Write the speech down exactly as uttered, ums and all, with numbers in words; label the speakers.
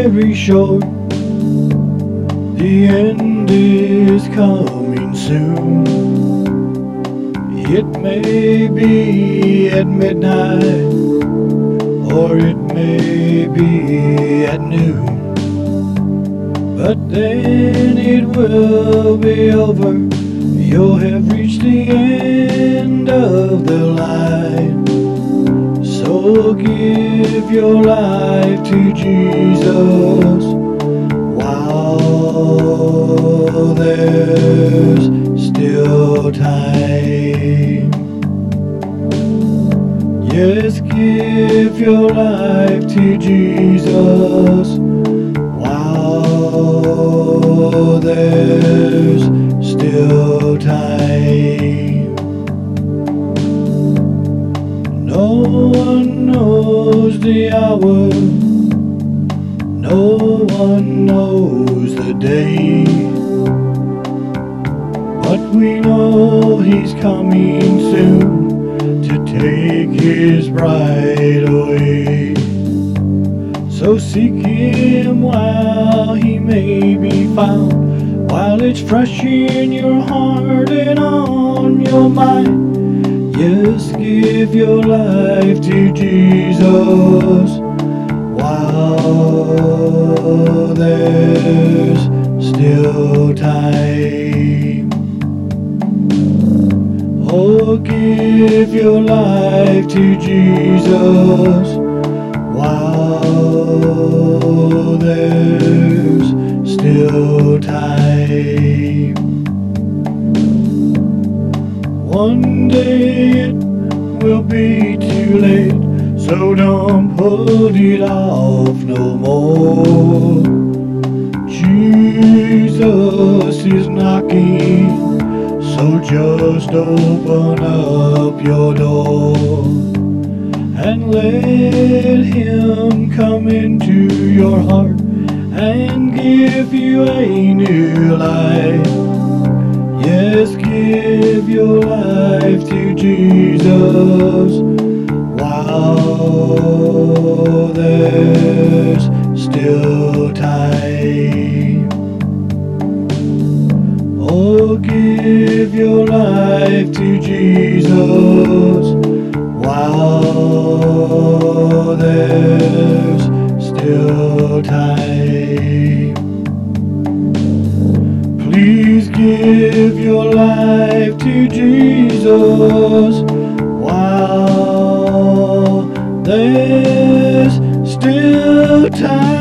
Speaker 1: very short. The end is coming soon. It may be at midnight, or it may be at noon, but then it will be over. You'll have reached the end of the line. So give your life to Jesus while there's still time. Yes, give your life to Jesus while there's still time. No one knows the hour, no one knows the day, but we know He's coming soon to take His bride away. So seek Him while He may be found, while it's fresh in your heart and on your mind. Yes, give your life to Jesus while there's still time. Oh, give your life to Jesus while there's still time. One day it will be too late, so don't put it off no more. Jesus is knocking, so just open up your door and let Him come into your heart and give you a new life. Yes, give your life to Jesus while there's still time. Oh, give your life to Jesus while there's still time. Please give your life to Jesus while there's still time.